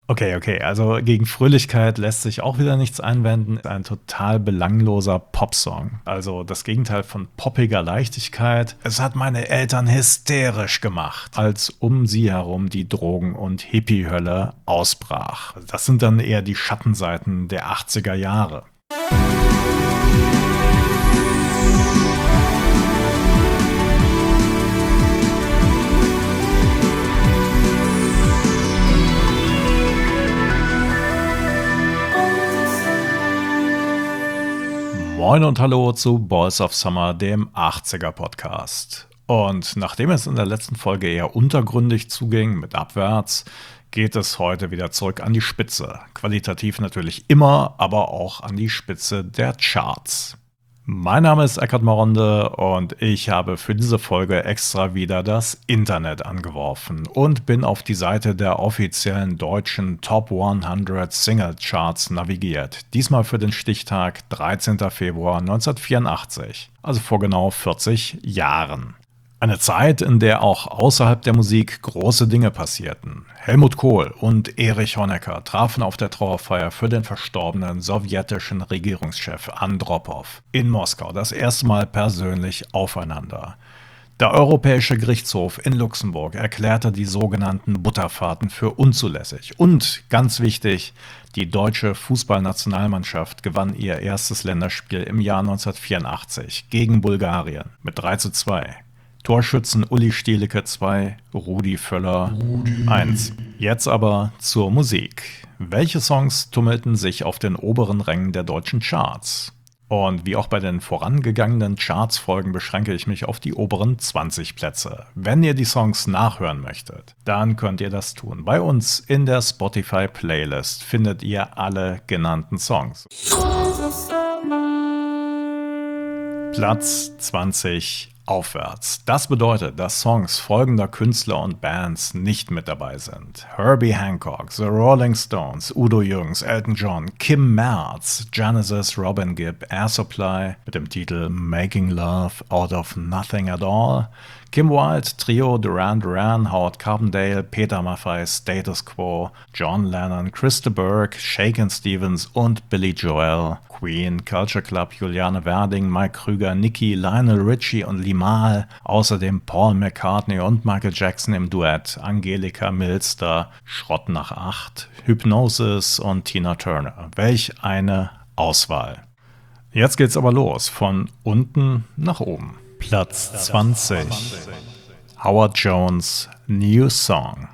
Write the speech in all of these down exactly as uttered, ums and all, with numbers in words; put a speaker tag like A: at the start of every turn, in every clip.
A: Okay, okay, also gegen Fröhlichkeit lässt sich auch wieder nichts einwenden. Ein total belangloser Popsong. Also das Gegenteil von poppiger Leichtigkeit. Es hat meine Eltern hysterisch gemacht, als um sie herum die Drogen- und Hippie-Hölle ausbrach. Das sind dann eher die Schattenseiten der achtziger Jahre. Moin und hallo zu Balls of Summer, dem achtziger Podcast. Und nachdem es in der letzten Folge eher untergründig zuging mit Abwärts, geht es heute wieder zurück an die Spitze. Qualitativ natürlich immer, aber auch an die Spitze der Charts. Mein Name ist Eckhard Maronde und ich habe für diese Folge extra wieder das Internet angeworfen und bin auf die Seite der offiziellen deutschen Top hundert Single Charts navigiert. Diesmal für den Stichtag dreizehnter Februar neunzehnhundertvierundachtzig, also vor genau vierzig Jahren. Eine Zeit, in der auch außerhalb der Musik große Dinge passierten. Helmut Kohl und Erich Honecker trafen auf der Trauerfeier für den verstorbenen sowjetischen Regierungschef Andropow in Moskau das erste Mal persönlich aufeinander. Der Europäische Gerichtshof in Luxemburg erklärte die sogenannten Butterfahrten für unzulässig. Und, ganz wichtig, die deutsche Fußballnationalmannschaft gewann ihr erstes Länderspiel im Jahr neunzehnhundertvierundachtzig gegen Bulgarien mit drei zu zwei. Torschützen Uli Stielicke zwei, Rudi Völler eins. Jetzt aber zur Musik. Welche Songs tummelten sich auf den oberen Rängen der deutschen Charts? Und wie auch bei den vorangegangenen Charts-Folgen beschränke ich mich auf die oberen zwanzig Plätze. Wenn ihr die Songs nachhören möchtet, dann könnt ihr das tun. Bei uns in der Spotify-Playlist findet ihr alle genannten Songs. Platz zwanzig aufwärts. Das bedeutet, dass Songs folgender Künstler und Bands nicht mit dabei sind: Herbie Hancock, The Rolling Stones, Udo Jürgens, Elton John, Kim Merz, Genesis, Robin Gibb, Air Supply mit dem Titel Making Love Out of Nothing at All, Kim Wilde, Trio, Duran Duran, Howard Carpendale, Peter Maffay, Status Quo, John Lennon, Krista Burke, Shakin' Stevens und Billy Joel, Queen, Culture Club, Juliane Werding, Mike Krüger, Nicki, Lionel Richie und Limahl, außerdem Paul McCartney und Michael Jackson im Duett, Angelika Milster, Schrott nach acht, Hypnosis und Tina Turner. Welch eine Auswahl. Jetzt geht's aber los, von unten nach oben. Platz zwanzig. Howard Jones, New Song.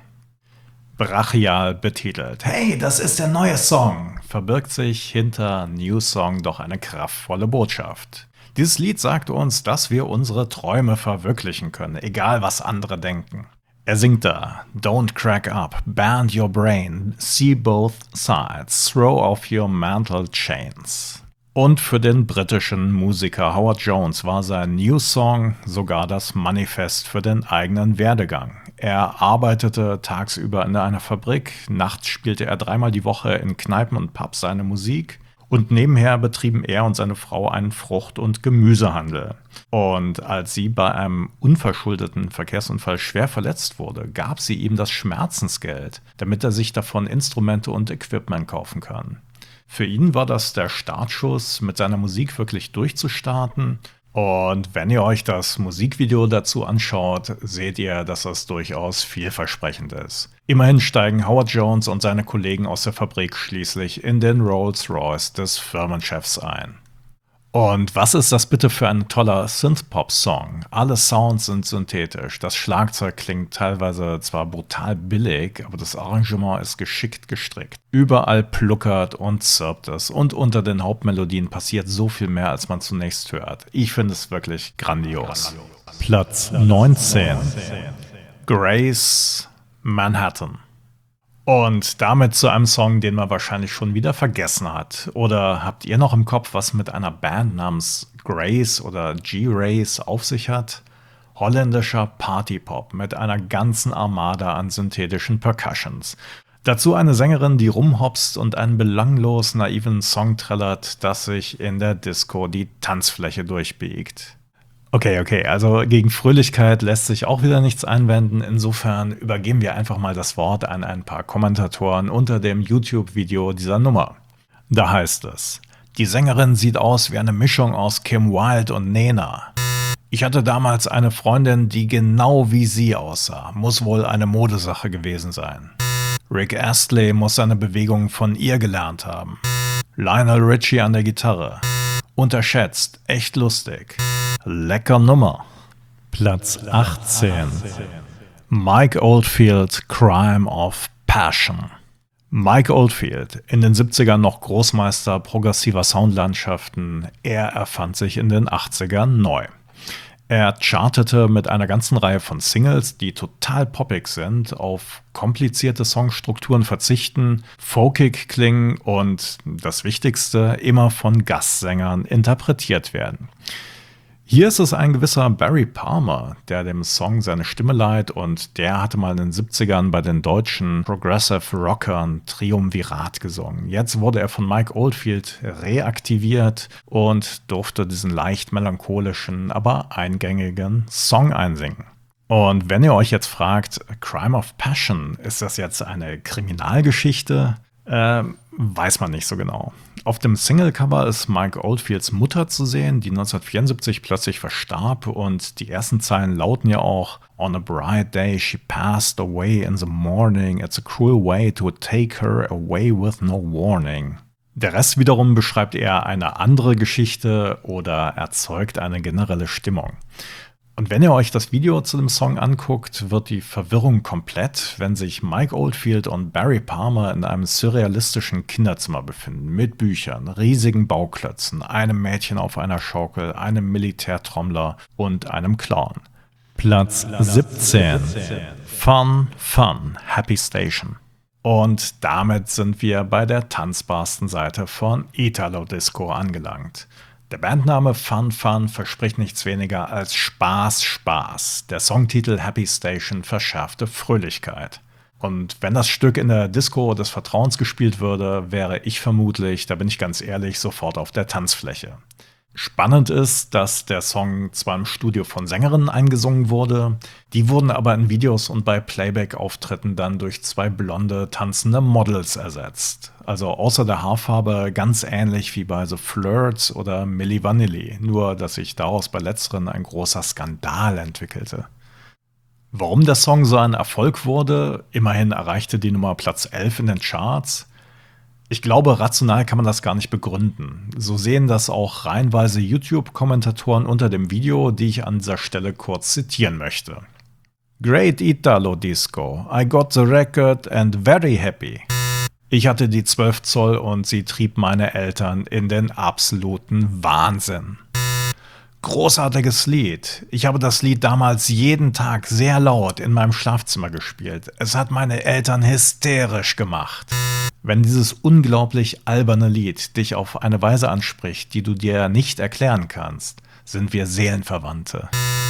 A: Brachial betitelt. Hey, das ist der neue Song, verbirgt sich hinter New Song doch eine kraftvolle Botschaft. Dieses Lied sagt uns, dass wir unsere Träume verwirklichen können, egal was andere denken. Er singt da: Don't crack up, bend your brain, see both sides, throw off your mental chains. Und für den britischen Musiker Howard Jones war sein New Song sogar das Manifest für den eigenen Werdegang. Er arbeitete tagsüber in einer Fabrik, nachts spielte er dreimal die Woche in Kneipen und Pubs seine Musik und nebenher betrieben er und seine Frau einen Frucht- und Gemüsehandel. Und als sie bei einem unverschuldeten Verkehrsunfall schwer verletzt wurde, gab sie ihm das Schmerzensgeld, damit er sich davon Instrumente und Equipment kaufen kann. Für ihn war das der Startschuss, mit seiner Musik wirklich durchzustarten. Und wenn ihr euch das Musikvideo dazu anschaut, seht ihr, dass das durchaus vielversprechend ist. Immerhin steigen Howard Jones und seine Kollegen aus der Fabrik schließlich in den Rolls-Royce des Firmenchefs ein. Und was ist das bitte für ein toller Synthpop-Song? Alle Sounds sind synthetisch, das Schlagzeug klingt teilweise zwar brutal billig, aber das Arrangement ist geschickt gestrickt. Überall pluckert und zirpt es und unter den Hauptmelodien passiert so viel mehr, als man zunächst hört. Ich finde es wirklich grandios. Platz neunzehn. Grace, Manhattan. Und damit zu einem Song, den man wahrscheinlich schon wieder vergessen hat. Oder habt ihr noch im Kopf, was mit einer Band namens Grace oder G-Race auf sich hat? Holländischer Partypop mit einer ganzen Armada an synthetischen Percussions. Dazu eine Sängerin, die rumhopst und einen belanglos naiven Song trällert, dass sich in der Disco die Tanzfläche durchbiegt. Okay, okay, also gegen Fröhlichkeit lässt sich auch wieder nichts einwenden. Insofern übergeben wir einfach mal das Wort an ein paar Kommentatoren unter dem YouTube-Video dieser Nummer. Da heißt es: Die Sängerin sieht aus wie eine Mischung aus Kim Wilde und Nena. Ich hatte damals eine Freundin, die genau wie sie aussah. Muss wohl eine Modesache gewesen sein. Rick Astley muss seine Bewegungen von ihr gelernt haben. Lionel Richie an der Gitarre. Unterschätzt, echt lustig. Lecker Nummer. Platz achtzehn. Mike Oldfield, Crime of Passion. Mike Oldfield, in den siebzigern noch Großmeister progressiver Soundlandschaften, er erfand sich in den achtzigern neu. Er chartete mit einer ganzen Reihe von Singles, die total poppig sind, auf komplizierte Songstrukturen verzichten, folkig klingen und, das Wichtigste, immer von Gastsängern interpretiert werden. Hier ist es ein gewisser Barry Palmer, der dem Song seine Stimme leiht, und der hatte mal in den siebzigern bei den deutschen Progressive Rockern Triumvirat gesungen. Jetzt wurde er von Mike Oldfield reaktiviert und durfte diesen leicht melancholischen, aber eingängigen Song einsingen. Und wenn ihr euch jetzt fragt, Crime of Passion, ist das jetzt eine Kriminalgeschichte? Äh, weiß man nicht so genau. Auf dem Singlecover ist Mike Oldfields Mutter zu sehen, die neunzehnhundertvierundsiebzig plötzlich verstarb, und die ersten Zeilen lauten ja auch: On a bright day she passed away in the morning, it's a cruel way to take her away with no warning. Der Rest wiederum beschreibt eher eine andere Geschichte oder erzeugt eine generelle Stimmung. Und wenn ihr euch das Video zu dem Song anguckt, wird die Verwirrung komplett, wenn sich Mike Oldfield und Barry Palmer in einem surrealistischen Kinderzimmer befinden, mit Büchern, riesigen Bauklötzen, einem Mädchen auf einer Schaukel, einem Militärtrommler und einem Clown. Platz siebzehn. Fun, Fun, Happy Station. Und damit sind wir bei der tanzbarsten Seite von Italo Disco angelangt. Der Bandname Fun Fun verspricht nichts weniger als Spaß, Spaß. Der Songtitel Happy Station verschärfte Fröhlichkeit. Und wenn das Stück in der Disco des Vertrauens gespielt würde, wäre ich vermutlich, da bin ich ganz ehrlich, sofort auf der Tanzfläche. Spannend ist, dass der Song zwar im Studio von Sängerinnen eingesungen wurde, die wurden aber in Videos und bei Playback-Auftritten dann durch zwei blonde, tanzende Models ersetzt. Also außer der Haarfarbe ganz ähnlich wie bei The Flirts oder Milli Vanilli, nur dass sich daraus bei letzteren ein großer Skandal entwickelte. Warum der Song so ein Erfolg wurde, immerhin erreichte die Nummer Platz elf in den Charts. Ich glaube, rational kann man das gar nicht begründen. So sehen das auch reihenweise YouTube-Kommentatoren unter dem Video, die ich an dieser Stelle kurz zitieren möchte. Great Italo Disco. I got the record and very happy. Ich hatte die zwölf Zoll und sie trieb meine Eltern in den absoluten Wahnsinn. Großartiges Lied. Ich habe das Lied damals jeden Tag sehr laut in meinem Schlafzimmer gespielt. Es hat meine Eltern hysterisch gemacht. Wenn dieses unglaublich alberne Lied dich auf eine Weise anspricht, die du dir nicht erklären kannst, sind wir Seelenverwandte.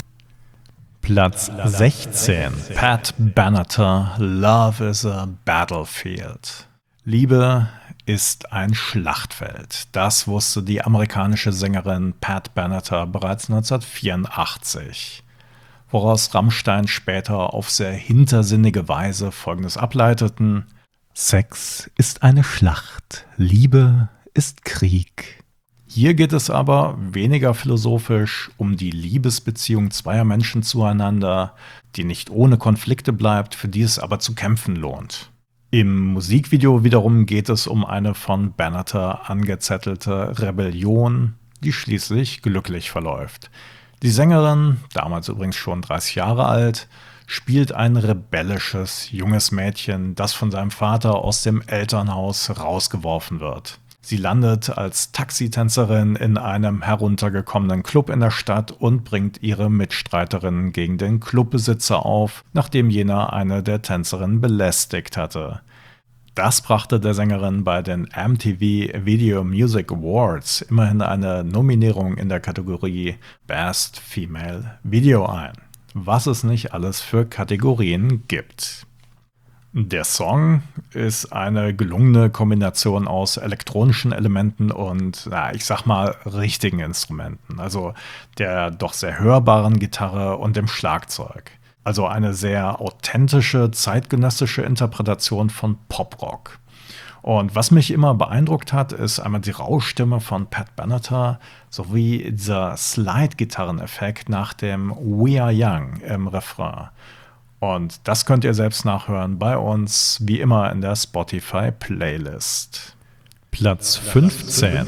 A: Platz sechzehn. Pat Benatar, Love is a Battlefield. Liebe ist ein Schlachtfeld. Das wusste die amerikanische Sängerin Pat Benatar bereits neunzehnhundertvierundachtzig. Woraus Rammstein später auf sehr hintersinnige Weise Folgendes ableiteten: Sex ist eine Schlacht, Liebe ist Krieg. Hier geht es aber weniger philosophisch um die Liebesbeziehung zweier Menschen zueinander, die nicht ohne Konflikte bleibt, für die es aber zu kämpfen lohnt. Im Musikvideo wiederum geht es um eine von Benatar angezettelte Rebellion, die schließlich glücklich verläuft. Die Sängerin, damals übrigens schon dreißig Jahre alt, spielt ein rebellisches, junges Mädchen, das von seinem Vater aus dem Elternhaus rausgeworfen wird. Sie landet als Taxitänzerin in einem heruntergekommenen Club in der Stadt und bringt ihre Mitstreiterin gegen den Clubbesitzer auf, nachdem jener eine der Tänzerinnen belästigt hatte. Das brachte der Sängerin bei den M T V Video Music Awards immerhin eine Nominierung in der Kategorie Best Female Video ein. Was es nicht alles für Kategorien gibt. Der Song ist eine gelungene Kombination aus elektronischen Elementen und, na, ich sag mal, richtigen Instrumenten. Also der doch sehr hörbaren Gitarre und dem Schlagzeug. Also eine sehr authentische, zeitgenössische Interpretation von Poprock. Und was mich immer beeindruckt hat, ist einmal die Rauschstimme von Pat Benatar sowie dieser Slide-Gitarreneffekt nach dem We Are Young im Refrain. Und das könnt ihr selbst nachhören bei uns, wie immer in der Spotify-Playlist. Platz fünfzehn.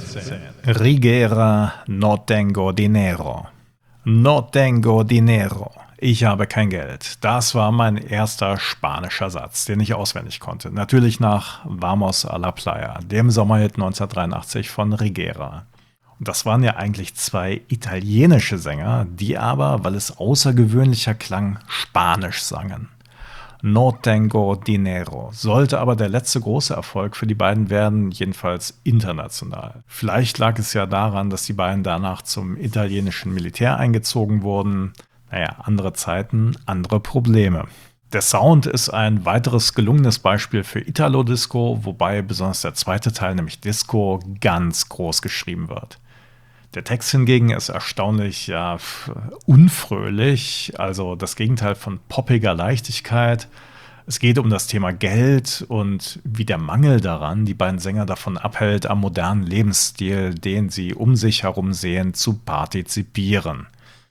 A: Rigera No Tengo Dinero. No tengo dinero. Ich habe kein Geld. Das war mein erster spanischer Satz, den ich auswendig konnte. Natürlich nach Vamos a la Playa, dem Sommerhit neunzehnhundertdreiundachtzig von Rigera. Und das waren ja eigentlich zwei italienische Sänger, die aber, weil es außergewöhnlicher klang, Spanisch sangen. No tengo dinero sollte aber der letzte große Erfolg für die beiden werden, jedenfalls international. Vielleicht lag es ja daran, dass die beiden danach zum italienischen Militär eingezogen wurden. Naja, andere Zeiten, andere Probleme. Der Sound ist ein weiteres gelungenes Beispiel für Italo-Disco, wobei besonders der zweite Teil, nämlich Disco, ganz groß geschrieben wird. Der Text hingegen ist erstaunlich ja, unfröhlich, also das Gegenteil von poppiger Leichtigkeit. Es geht um das Thema Geld und wie der Mangel daran die beiden Sänger davon abhält, am modernen Lebensstil, den sie um sich herum sehen, zu partizipieren.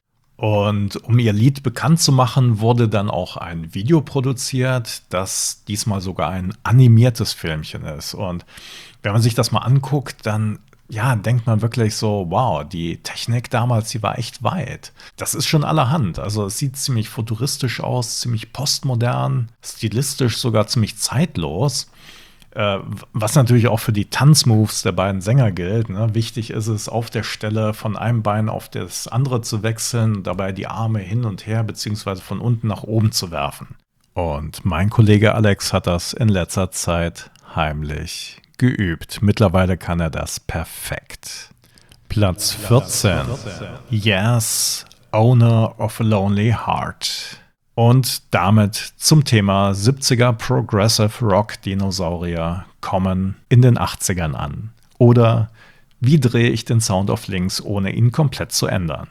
A: Und um ihr Lied bekannt zu machen, wurde dann auch ein Video produziert, das diesmal sogar ein animiertes Filmchen ist. Und wenn man sich das mal anguckt, dann ja, denkt man wirklich so, wow, die Technik damals, die war echt weit. Das ist schon allerhand. Also es sieht ziemlich futuristisch aus, ziemlich postmodern, stilistisch sogar ziemlich zeitlos. Äh, was natürlich auch für die Tanzmoves der beiden Sänger gilt. Ne? Wichtig ist es, auf der Stelle von einem Bein auf das andere zu wechseln, dabei die Arme hin und her beziehungsweise von unten nach oben zu werfen. Und mein Kollege Alex hat das in letzter Zeit heimlich geübt. Mittlerweile kann er das perfekt. Platz vierzehn. Yes, Owner of a Lonely Heart. Und damit zum Thema siebziger Progressive Rock Dinosaurier kommen in den achtzigern an. Oder wie drehe ich den Sound auf links, ohne ihn komplett zu ändern?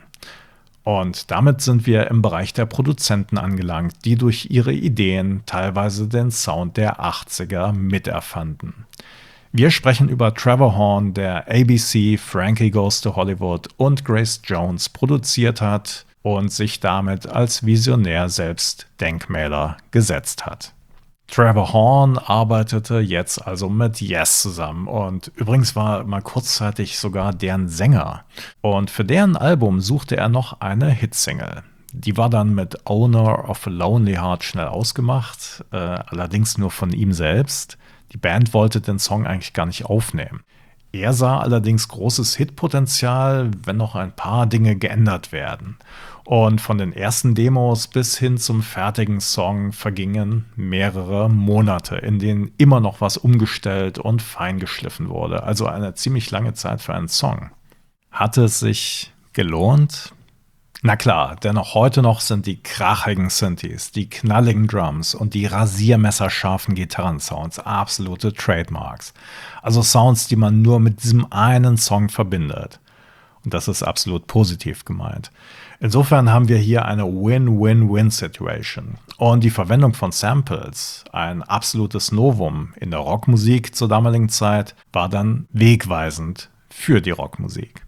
A: Und damit sind wir im Bereich der Produzenten angelangt, die durch ihre Ideen teilweise den Sound der achtziger miterfanden. Wir sprechen über Trevor Horn, der A B C, Frankie Goes to Hollywood und Grace Jones produziert hat und sich damit als Visionär selbst Denkmäler gesetzt hat. Trevor Horn arbeitete jetzt also mit Yes zusammen und übrigens war mal kurzzeitig sogar deren Sänger. Und für deren Album suchte er noch eine Hitsingle. Die war dann mit Owner of a Lonely Heart schnell ausgemacht, äh, allerdings nur von ihm selbst. Die Band wollte den Song eigentlich gar nicht aufnehmen. Er sah allerdings großes Hitpotenzial, wenn noch ein paar Dinge geändert werden. Und von den ersten Demos bis hin zum fertigen Song vergingen mehrere Monate, in denen immer noch was umgestellt und feingeschliffen wurde. Also eine ziemlich lange Zeit für einen Song. Hat es sich gelohnt? Na klar, denn auch heute noch sind die krachigen Synthes, die knalligen Drums und die rasiermesserscharfen Gitarrensounds absolute Trademarks. Also Sounds, die man nur mit diesem einen Song verbindet. Und das ist absolut positiv gemeint. Insofern haben wir hier eine Win-Win-Win-Situation. Und die Verwendung von Samples, ein absolutes Novum in der Rockmusik zur damaligen Zeit, war dann wegweisend für die Rockmusik.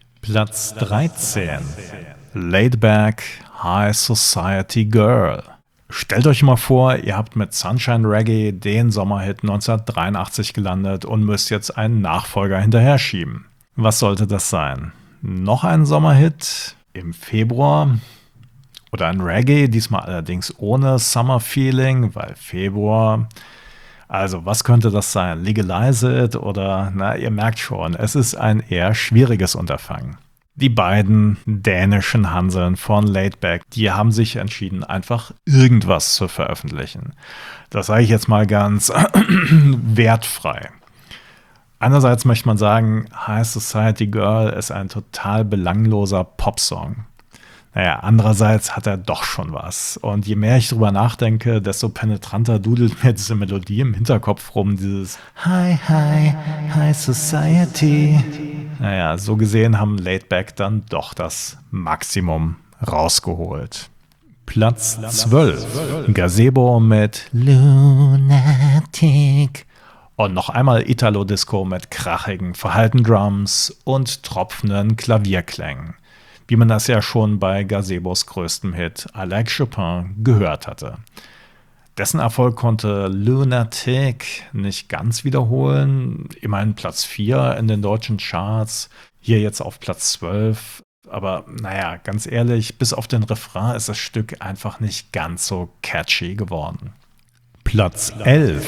A: Platz dreizehn. Laid Back High Society Girl. Stellt euch mal vor, ihr habt mit Sunshine Reggae den Sommerhit neunzehnhundertdreiundachtzig gelandet und müsst jetzt einen Nachfolger hinterher schieben. Was sollte das sein? Noch ein Sommerhit im Februar? Oder ein Reggae, diesmal allerdings ohne Summer Feeling, weil Februar. Also, was könnte das sein? Legalize It oder, na, ihr merkt schon, es ist ein eher schwieriges Unterfangen. Die beiden dänischen Hanseln von Laid Back, die haben sich entschieden, einfach irgendwas zu veröffentlichen. Das sage ich jetzt mal ganz wertfrei. Einerseits möchte man sagen, High Society Girl ist ein total belangloser Popsong. Naja, andererseits hat er doch schon was. Und je mehr ich drüber nachdenke, desto penetranter dudelt mir diese Melodie im Hinterkopf rum, dieses Hi, Hi, High Society. Naja, so gesehen haben Laidback dann doch das Maximum rausgeholt. Platz zwölf. Gazebo mit Lunatic. Und noch einmal Italo-Disco mit krachigen, verhaltenen Drums und tropfenden Klavierklängen. Wie man das ja schon bei Gazebos größtem Hit I Like Chopin gehört hatte. Dessen Erfolg konnte Lunatic nicht ganz wiederholen. Immerhin Platz vier in den deutschen Charts, hier jetzt auf Platz zwölf. Aber naja, ganz ehrlich, bis auf den Refrain ist das Stück einfach nicht ganz so catchy geworden. Platz elf.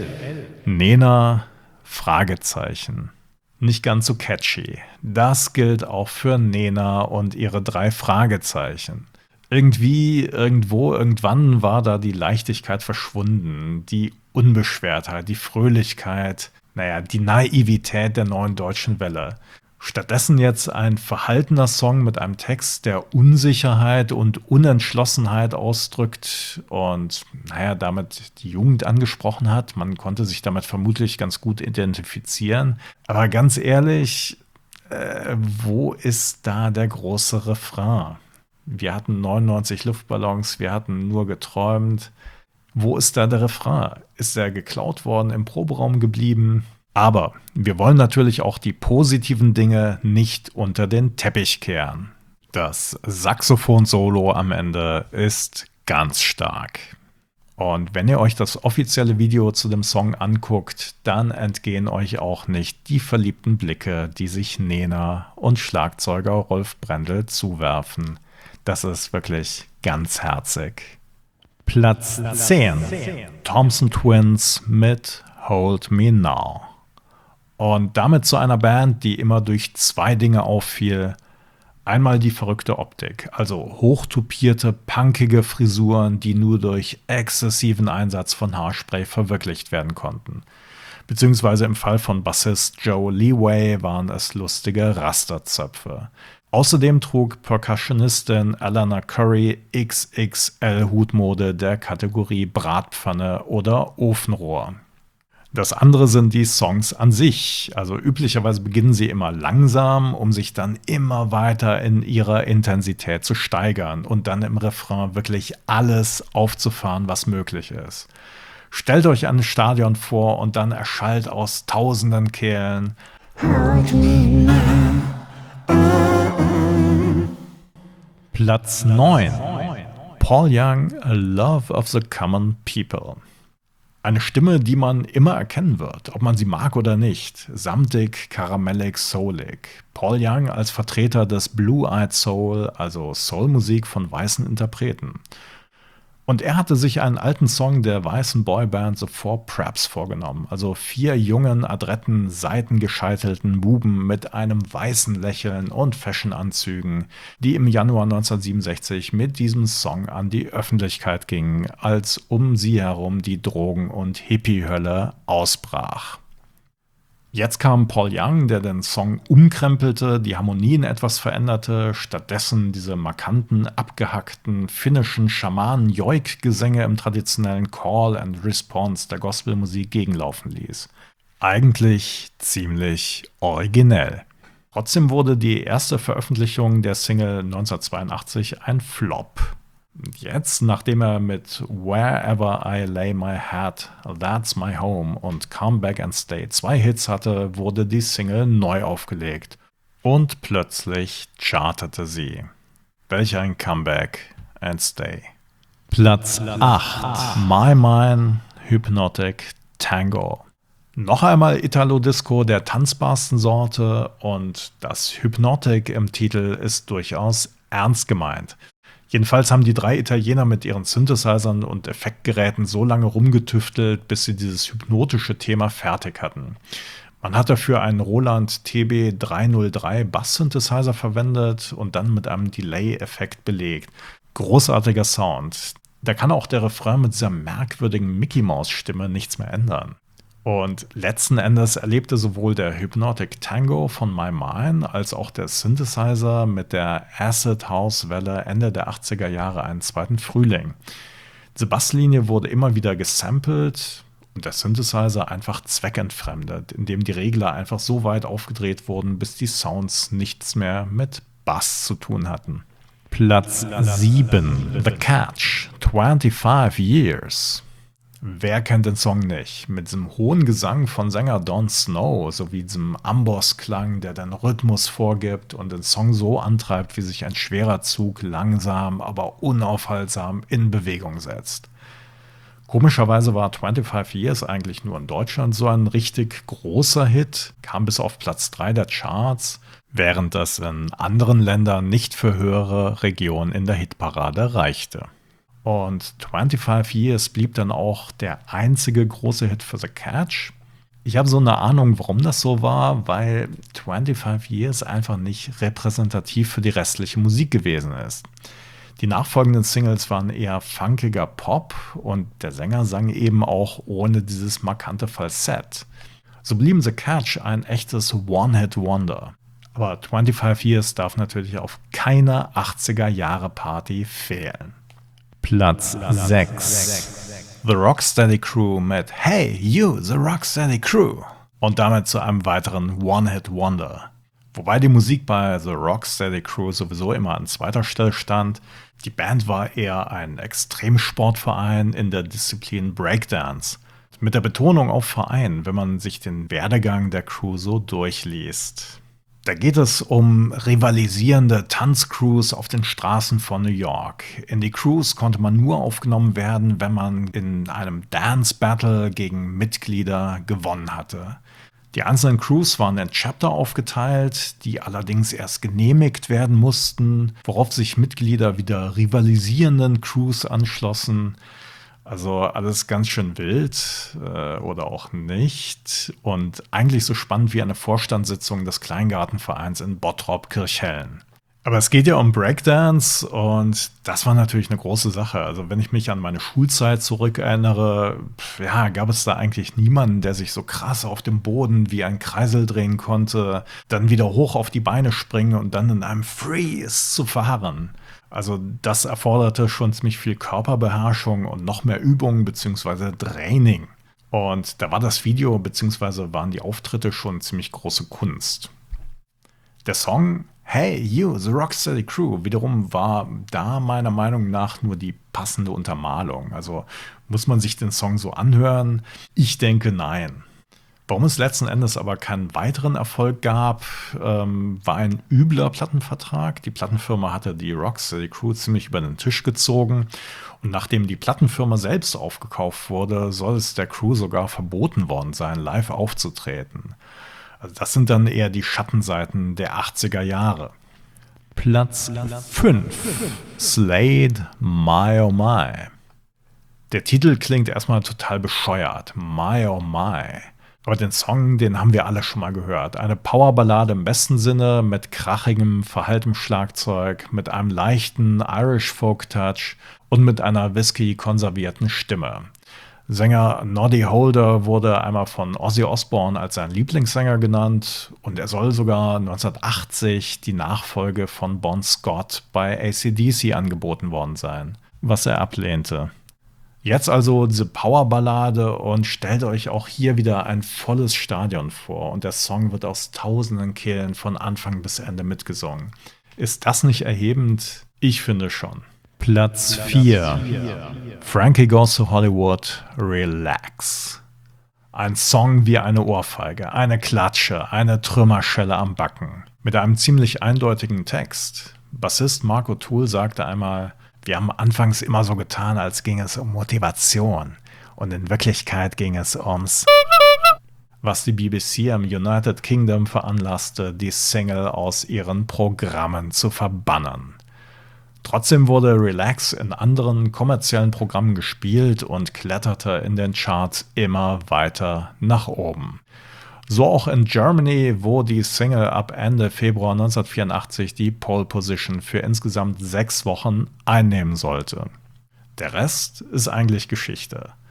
A: Nena, Fragezeichen. Nicht ganz so catchy. Das gilt auch für Nena und ihre drei Fragezeichen. Irgendwie, irgendwo, irgendwann war da die Leichtigkeit verschwunden, die Unbeschwertheit, die Fröhlichkeit, naja, die Naivität der neuen deutschen Welle. Stattdessen jetzt ein verhaltener Song mit einem Text, der Unsicherheit und Unentschlossenheit ausdrückt und, naja, damit die Jugend angesprochen hat. Man konnte sich damit vermutlich ganz gut identifizieren. Aber ganz ehrlich, äh, wo ist da der große Refrain? Wir hatten neunundneunzig Luftballons, wir hatten nur geträumt. Wo ist da der Refrain? Ist er geklaut worden, im Proberaum geblieben? Aber wir wollen natürlich auch die positiven Dinge nicht unter den Teppich kehren. Das Saxophon-Solo am Ende ist ganz stark. Und wenn ihr euch das offizielle Video zu dem Song anguckt, dann entgehen euch auch nicht die verliebten Blicke, die sich Nena und Schlagzeuger Rolf Brendel zuwerfen. Das ist wirklich ganz herzig. Platz zehn. Thompson Twins mit Hold Me Now. Und damit zu einer Band, die immer durch zwei Dinge auffiel. Einmal die verrückte Optik, also hochtupierte, punkige Frisuren, die nur durch exzessiven Einsatz von Haarspray verwirklicht werden konnten. Beziehungsweise im Fall von Bassist Joe Leeway waren es lustige Rasterzöpfe. Außerdem trug Percussionistin Eleanor Curry X X L-Hutmode der Kategorie Bratpfanne oder Ofenrohr. Das andere sind die Songs an sich. Also üblicherweise beginnen sie immer langsam, um sich dann immer weiter in ihrer Intensität zu steigern und dann im Refrain wirklich alles aufzufahren, was möglich ist. Stellt euch ein Stadion vor und dann erschallt aus tausenden Kehlen Platz neun. Paul Young, Love of the Common People. Eine Stimme, die man immer erkennen wird, ob man sie mag oder nicht. Samtig, karamellig, soulig. Paul Young als Vertreter des Blue-Eyed Soul, also Soulmusik von weißen Interpreten. Und er hatte sich einen alten Song der weißen Boyband The Four Preps vorgenommen. Also vier jungen, adretten, seitengescheitelten Buben mit einem weißen Lächeln und Fashionanzügen, die im Januar neunzehnhundertsiebenundsechzig mit diesem Song an die Öffentlichkeit gingen, als um sie herum die Drogen- und Hippie-Hölle ausbrach. Jetzt kam Paul Young, der den Song umkrempelte, die Harmonien etwas veränderte, stattdessen diese markanten, abgehackten, finnischen Schamanen-Joik-Gesänge im traditionellen Call and Response der Gospelmusik gegenlaufen ließ. Eigentlich ziemlich originell. Trotzdem wurde die erste Veröffentlichung der Single neunzehnhundertzweiundachtzig ein Flop. Jetzt, nachdem er mit Wherever I Lay My Head, That's My Home und Come Back and Stay zwei Hits hatte, wurde die Single neu aufgelegt. Und plötzlich chartete sie. Welch ein Comeback and Stay. Platz acht. My Mind, Hypnotic Tango. Noch einmal Italo-Disco der tanzbarsten Sorte und das Hypnotic im Titel ist durchaus ernst gemeint. Jedenfalls haben die drei Italiener mit ihren Synthesizern und Effektgeräten so lange rumgetüftelt, bis sie dieses hypnotische Thema fertig hatten. Man hat dafür einen Roland T B dreihundertdrei Bass-Synthesizer verwendet und dann mit einem Delay-Effekt belegt. Großartiger Sound. Da kann auch der Refrain mit dieser merkwürdigen Mickey-Maus-Stimme nichts mehr ändern. Und letzten Endes erlebte sowohl der Hypnotic Tango von My Mind als auch der Synthesizer mit der Acid House Welle Ende der achtziger Jahre einen zweiten Frühling. Diese Basslinie wurde immer wieder gesampelt und der Synthesizer einfach zweckentfremdet, indem die Regler einfach so weit aufgedreht wurden, bis die Sounds nichts mehr mit Bass zu tun hatten. Platz sieben. The Catch. twenty-five Years. Wer kennt den Song nicht? Mit diesem hohen Gesang von Sänger Don Snow sowie diesem Amboss-Klang, der den Rhythmus vorgibt und den Song so antreibt, wie sich ein schwerer Zug langsam, aber unaufhaltsam in Bewegung setzt. Komischerweise war twenty-five Years eigentlich nur in Deutschland so ein richtig großer Hit, kam bis auf Platz drei der Charts, während das in anderen Ländern nicht für höhere Regionen in der Hitparade reichte. Und twenty-five Years blieb dann auch der einzige große Hit für The Catch. Ich habe so eine Ahnung, warum das so war, weil twenty-five Years einfach nicht repräsentativ für die restliche Musik gewesen ist. Die nachfolgenden Singles waren eher funkiger Pop und der Sänger sang eben auch ohne dieses markante Falsett. So blieben The Catch ein echtes One-Hit-Wonder. Aber twenty-five Years darf natürlich auf keiner achtziger-Jahre-Party fehlen. Platz sechs. The Rocksteady Crew mit Hey, You, The Rocksteady Crew. Und damit zu einem weiteren One-Hit-Wonder. Wobei die Musik bei The Rocksteady Crew sowieso immer an zweiter Stelle stand. Die Band war eher ein Extremsportverein in der Disziplin Breakdance. Mit der Betonung auf Verein, wenn man sich den Werdegang der Crew so durchliest. Da geht es um rivalisierende Tanzcrews auf den Straßen von New York. In die Crews konnte man nur aufgenommen werden, wenn man in einem Dance-Battle gegen Mitglieder gewonnen hatte. Die einzelnen Crews waren in Chapter aufgeteilt, die allerdings erst genehmigt werden mussten, worauf sich Mitglieder wieder rivalisierenden Crews anschlossen. Also alles ganz schön wild äh, oder auch nicht und eigentlich so spannend wie eine Vorstandssitzung des Kleingartenvereins in Bottrop-Kirchhellen. Aber es geht ja um Breakdance und das war natürlich eine große Sache. Also wenn ich mich an meine Schulzeit zurückerinnere, ja, gab es da eigentlich niemanden, der sich so krass auf dem Boden wie ein Kreisel drehen konnte, dann wieder hoch auf die Beine springen und dann in einem Freeze zu verharren. Also das erforderte schon ziemlich viel Körperbeherrschung und noch mehr Übung bzw. Training. Und da war das Video bzw. waren die Auftritte schon ziemlich große Kunst. Der Song Hey, You, The Rocksteady Crew wiederum war da meiner Meinung nach nur die passende Untermalung. Also muss man sich den Song so anhören? Ich denke, nein. Warum es letzten Endes aber keinen weiteren Erfolg gab, ähm, war ein übler Plattenvertrag. Die Plattenfirma hatte die Rocksteady Crew ziemlich über den Tisch gezogen. Und nachdem die Plattenfirma selbst aufgekauft wurde, soll es der Crew sogar verboten worden sein, live aufzutreten. Also das sind dann eher die Schattenseiten der achtziger Jahre. Platz fünf. Slade, My Oh My. Der Titel klingt erstmal total bescheuert. My Oh My. Aber den Song, den haben wir alle schon mal gehört. Eine Powerballade im besten Sinne mit krachigem, verhalltem Schlagzeug, mit einem leichten Irish Folk Touch und mit einer Whisky-konservierten Stimme. Sänger Noddy Holder wurde einmal von Ozzy Osbourne als sein Lieblingssänger genannt und er soll sogar neunzehnhundertachtzig die Nachfolge von Bon Scott bei A C D C angeboten worden sein, was er ablehnte. Jetzt also diese Powerballade und stellt euch auch hier wieder ein volles Stadion vor und der Song wird aus tausenden Kehlen von Anfang bis Ende mitgesungen. Ist das nicht erhebend? Ich finde schon. Platz vier. Frankie Goes to Hollywood, Relax. Ein Song wie eine Ohrfeige, eine Klatsche, eine Trümmerschelle am Backen. Mit einem ziemlich eindeutigen Text. Bassist Mark O'Toole sagte einmal: Wir haben anfangs immer so getan, als ging es um Motivation. Und in Wirklichkeit ging es ums... Was die B B C im United Kingdom veranlasste, die Single aus ihren Programmen zu verbannen. Trotzdem wurde Relax in anderen kommerziellen Programmen gespielt und kletterte in den Charts immer weiter nach oben. So auch in Germany, wo die Single ab Ende Februar neunzehnhundertvierundachtzig die Pole Position für insgesamt sechs Wochen einnehmen sollte. Der Rest ist eigentlich Geschichte.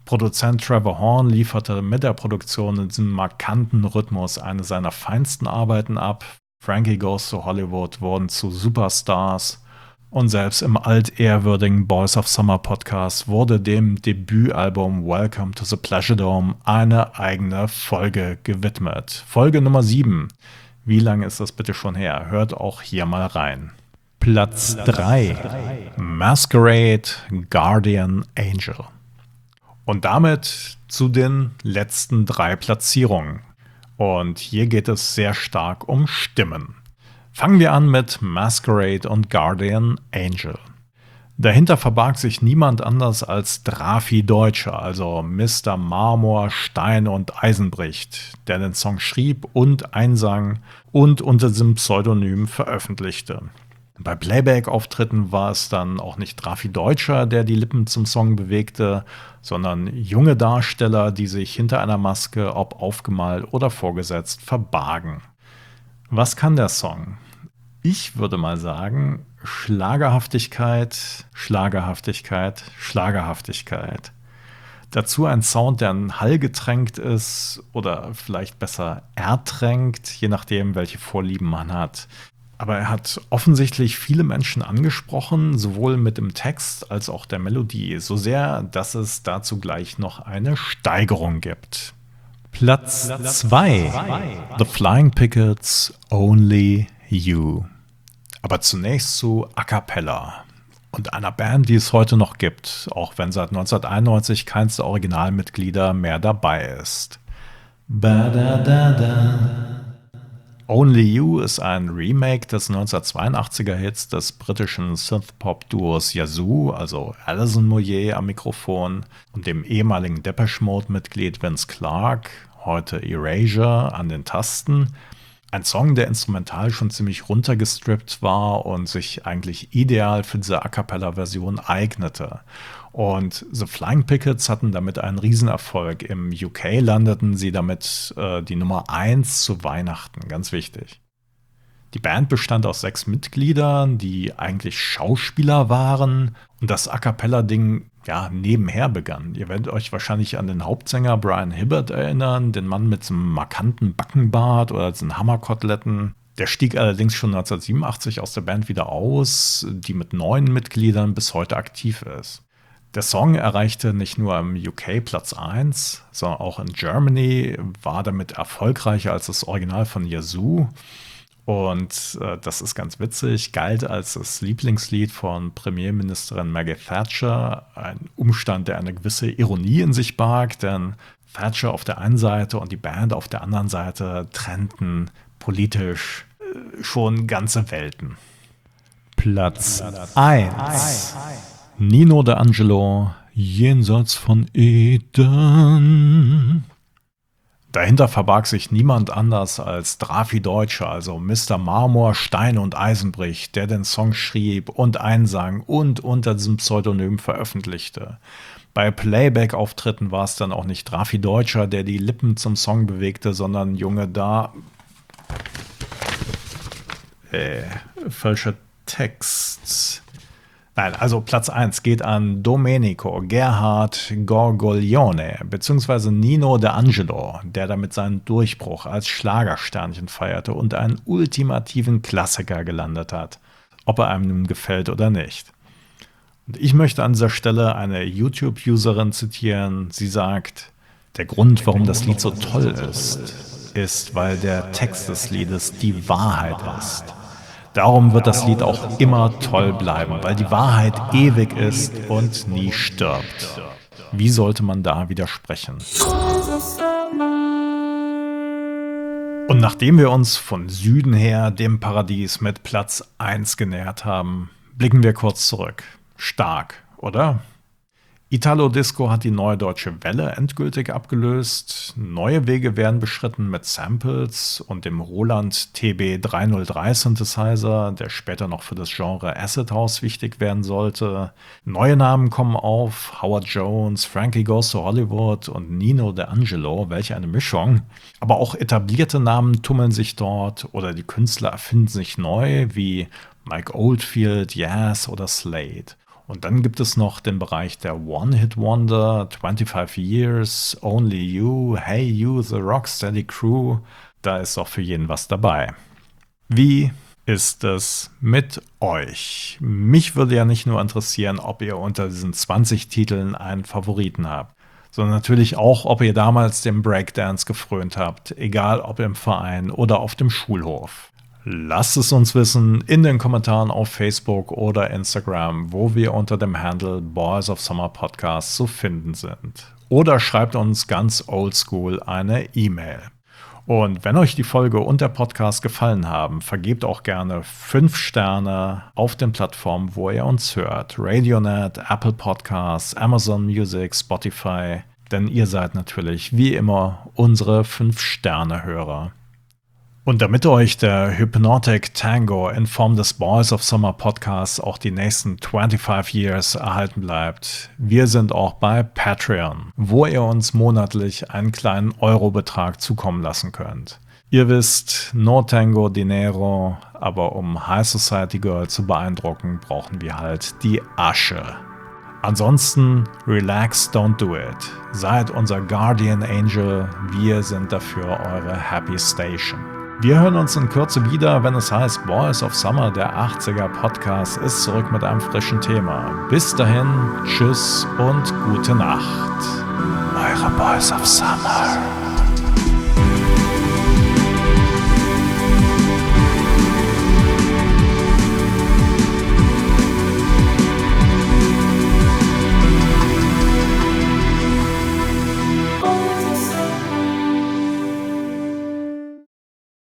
A: Produzent Trevor Horn lieferte mit der Produktion in diesem markanten Rhythmus eine seiner feinsten Arbeiten ab. Frankie Goes to Hollywood wurden zu Superstars und selbst im altehrwürdigen Boys of Summer Podcast wurde dem Debütalbum Welcome to the Pleasure Dome eine eigene Folge gewidmet. Folge Nummer sieben. Wie lange ist das bitte schon her? Hört auch hier mal rein. Platz drei. Masquerade, Guardian Angel. Und damit zu den letzten drei Platzierungen. Und hier geht es sehr stark um Stimmen. Fangen wir an mit Masquerade und Guardian Angel. Dahinter verbarg sich niemand anders als Drafi Deutscher, also Mister Marmor, Stein und Eisenbricht, der den Song schrieb und einsang und unter diesem Pseudonym veröffentlichte. Bei Playback-Auftritten war es dann auch nicht Drafi Deutscher, der die Lippen zum Song bewegte, sondern junge Darsteller, die sich hinter einer Maske, ob aufgemalt oder vorgesetzt, verbargen. Was kann der Song? Ich würde mal sagen, Schlagerhaftigkeit, Schlagerhaftigkeit, Schlagerhaftigkeit. Dazu ein Sound, der an Hall getränkt ist oder vielleicht besser ertränkt, je nachdem, welche Vorlieben man hat. Aber er hat offensichtlich viele Menschen angesprochen, sowohl mit dem Text als auch der Melodie, so sehr, dass es dazu gleich noch eine Steigerung gibt. Platz zwei. The Flying Pickets, Only You. Aber zunächst zu A Cappella und einer Band, die es heute noch gibt, auch wenn seit neunzehnhunderteinundneunzig keins der Originalmitglieder mehr dabei ist. Ba-da-da-da. Only You ist ein Remake des neunzehnhundertzweiundachtziger Hits des britischen Synthpop-Duos Yazoo, also Alison Moyet am Mikrofon und dem ehemaligen Depeche Mode-Mitglied Vince Clarke, heute Erasure, an den Tasten. Ein Song, der instrumental schon ziemlich runtergestrippt war und sich eigentlich ideal für diese A-Cappella-Version eignete. Und The Flying Pickets hatten damit einen Riesenerfolg. Im U K landeten sie damit äh, die Nummer eins zu Weihnachten, ganz wichtig. Die Band bestand aus sechs Mitgliedern, die eigentlich Schauspieler waren und das A-Cappella-Ding ja, nebenher begann. Ihr werdet euch wahrscheinlich an den Hauptsänger Brian Hibbert erinnern, den Mann mit einem markanten Backenbart oder diesen Hammerkoteletten. Der stieg allerdings schon neunzehnhundertsiebenundachtzig aus der Band wieder aus, die mit neun Mitgliedern bis heute aktiv ist. Der Song erreichte nicht nur im U K Platz eins, sondern auch in Germany, war damit erfolgreicher als das Original von Yazoo. Und äh, das ist ganz witzig, galt als das Lieblingslied von Premierministerin Maggie Thatcher. Ein Umstand, der eine gewisse Ironie in sich barg, denn Thatcher auf der einen Seite und die Band auf der anderen Seite trennten politisch äh, schon ganze Welten. Platz eins. Nino D'Angelo, Jenseits von Eden. Dahinter verbarg sich niemand anders als Drafi Deutscher, also Mister Marmor, Stein und Eisenbricht, der den Song schrieb und einsang und unter diesem Pseudonym veröffentlichte. Bei Playback-Auftritten war es dann auch nicht Drafi Deutscher, der die Lippen zum Song bewegte, sondern Junge da... Äh, falscher Text... Nein, also Platz eins geht an Domenico Gerhard Gorgoglione bzw. Nino D'Angelo, der damit seinen Durchbruch als Schlagersternchen feierte und einen ultimativen Klassiker gelandet hat, ob er einem nun gefällt oder nicht. Und ich möchte an dieser Stelle eine YouTube-Userin zitieren. Sie sagt, der Grund, warum das Lied so toll ist, ist, weil der Text des Liedes die Wahrheit ist. Darum wird das Lied auch immer toll bleiben, weil die Wahrheit ewig ist und nie stirbt. Wie sollte man da widersprechen? Und nachdem wir uns von Süden her dem Paradies mit Platz eins genähert haben, blicken wir kurz zurück. Stark, oder? Italo Disco hat die Neue Deutsche Welle endgültig abgelöst. Neue Wege werden beschritten mit Samples und dem Roland T B dreihundertdrei Synthesizer, der später noch für das Genre Acid House wichtig werden sollte. Neue Namen kommen auf, Howard Jones, Frankie Goes to Hollywood und Nino D'Angelo, welche eine Mischung. Aber auch etablierte Namen tummeln sich dort oder die Künstler erfinden sich neu, wie Mike Oldfield, Yas oder Slade. Und dann gibt es noch den Bereich der One-Hit-Wonder, twenty-five Years, Only You, Hey You, The Rocksteady Crew. Da ist auch für jeden was dabei. Wie ist es mit euch? Mich würde ja nicht nur interessieren, ob ihr unter diesen zwanzig Titeln einen Favoriten habt, sondern natürlich auch, ob ihr damals dem Breakdance gefrönt habt, egal ob im Verein oder auf dem Schulhof. Lasst es uns wissen in den Kommentaren auf Facebook oder Instagram, wo wir unter dem Handle Boys of Summer Podcast zu finden sind. Oder schreibt uns ganz oldschool eine E-Mail. Und wenn euch die Folge und der Podcast gefallen haben, vergebt auch gerne fünf Sterne auf den Plattformen, wo ihr uns hört. Radionet, Apple Podcasts, Amazon Music, Spotify. Denn ihr seid natürlich wie immer unsere fünf Sterne Hörer. Und damit euch der Hypnotic Tango in Form des Boys of Summer Podcasts auch die nächsten twenty-five Years erhalten bleibt, wir sind auch bei Patreon, wo ihr uns monatlich einen kleinen Eurobetrag zukommen lassen könnt. Ihr wisst, no tango dinero, aber um High Society Girl zu beeindrucken, brauchen wir halt die Asche. Ansonsten, relax, don't do it. Seid unser Guardian Angel, wir sind dafür eure Happy Station. Wir hören uns in Kürze wieder, wenn es heißt Boys of Summer, der achtziger Podcast, ist zurück mit einem frischen Thema. Bis dahin, tschüss und gute Nacht. Eure Boys of Summer.